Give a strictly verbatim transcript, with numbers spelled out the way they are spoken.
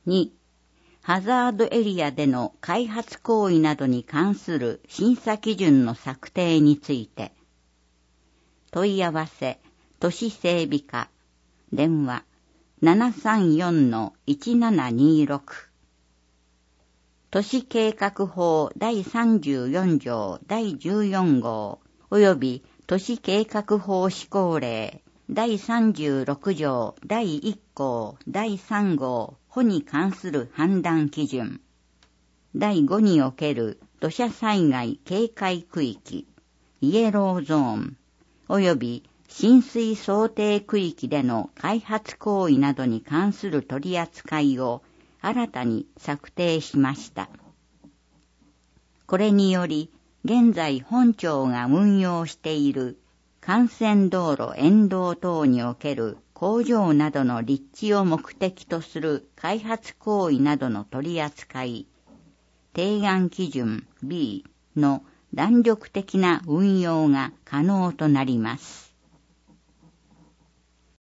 に、ハザードエリアでの開発行為などに関する審査基準の策定について、問い合わせ、都市整備課、電話 ななさんよんのいちななにろく、都市計画法第さんじゅうよん条第じゅうよん号及び都市計画法施行令第さんじゅうろく条第いっ項第さん号保に関する判断基準、だいごにおける土砂災害警戒区域、イエローゾーン、及び浸水想定区域での開発行為などに関する取り扱いを新たに策定しました。これにより、現在本庁が運用している幹線道路沿道等における工場などの立地を目的とする開発行為などの取り扱い、提案基準 ビー の弾力的な運用が可能となります。